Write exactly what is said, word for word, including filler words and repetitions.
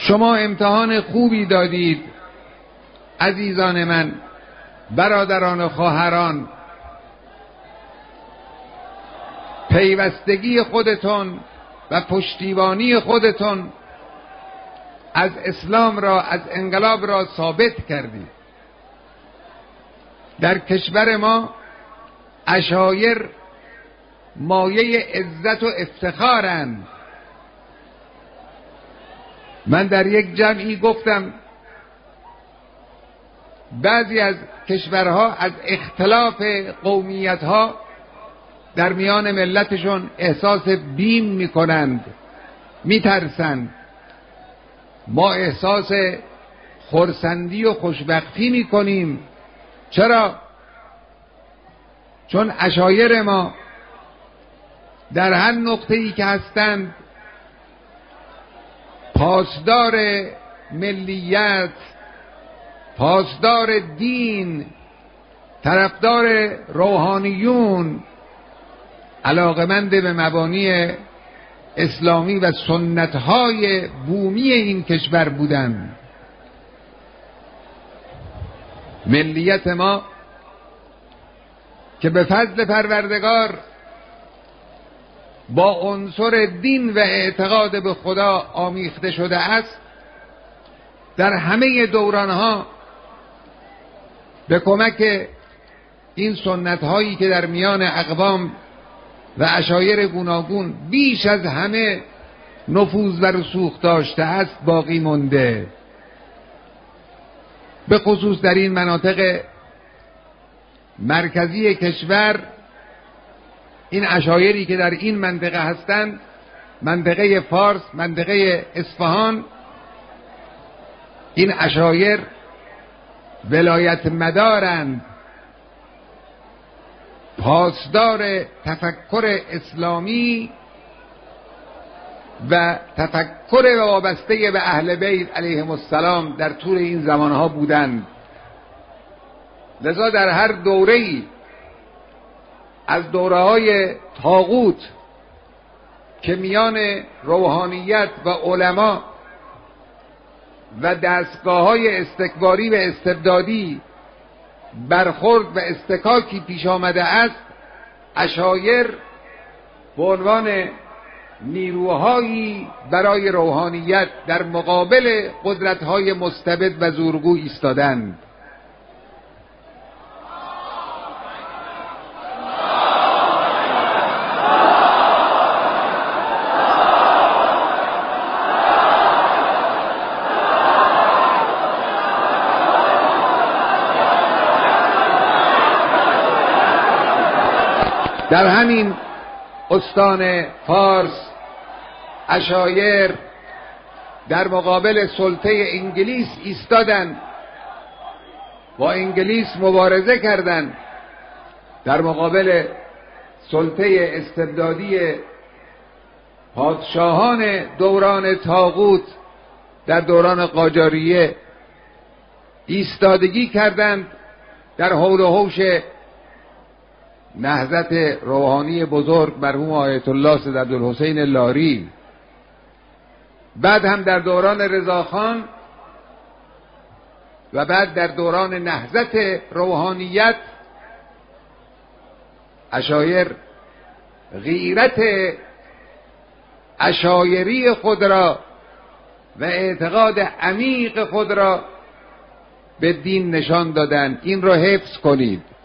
شما امتحان خوبی دادید عزیزان من، برادران و خواهران. پیوستگی خودتون و پشتیبانی خودتون از اسلام را، از انقلاب را ثابت کردید. در کشور ما عشایر مایه عزت و افتخارند. من در یک جمعی گفتم بعضی از کشورها از اختلاف قومیتها در میان ملتشون احساس بیم میکنند، میترسند. ما احساس خرسندی و خوشبختی میکنیم. چرا؟ چون عشایر ما در هر نقطه‌ای که هستند پاسدار ملیت، پاسدار دین، طرفدار روحانیون، علاقمند به مبانی اسلامی و سنت‌های بومی این کشور بودند. ملیت ما که به فضل پروردگار با عنصر دین و اعتقاد به خدا آمیخته شده است، در همه دورانها به کمک این سنت‌هایی که در میان اقوام و عشایر گوناگون بیش از همه نفوذ و رسوخ داشته است باقی مونده. به خصوص در این مناطق مرکزی کشور، این عشایری که در این منطقه هستند، منطقه فارس، منطقه اصفهان، این عشایر ولایت مدارند، پاسدار تفکر اسلامی و تفکر وابسته به اهل بیت علیهم السلام در طول این زمانها بودند. لذا در هر دوره‌ای از دوره‌های طاغوت که میان روحانیت و علما و دستگاه‌های استکباری و استبدادی برخورد و استکاکی پیش آمده است، عشایر به عنوان نیروهایی برای روحانیت در مقابل قدرت‌های مستبد و زورگو ایستادند. در همین استان فارس عشایر در مقابل سلطه انگلیس ایستادند، با انگلیس مبارزه کردند، در مقابل سلطه استبدادی پادشاهان دوران طاغوت در دوران قاجاریه ایستادگی کردند در حول و حوش نهضت روحانی بزرگ مرحوم آیت الله سید عبدالحسین لاری. بعد هم در دوران رضاخان و بعد در دوران نهضت روحانیت عشایر غیرت عشایری خود را و اعتقاد عمیق خود را به دین نشان دادند. این را حفظ کنید.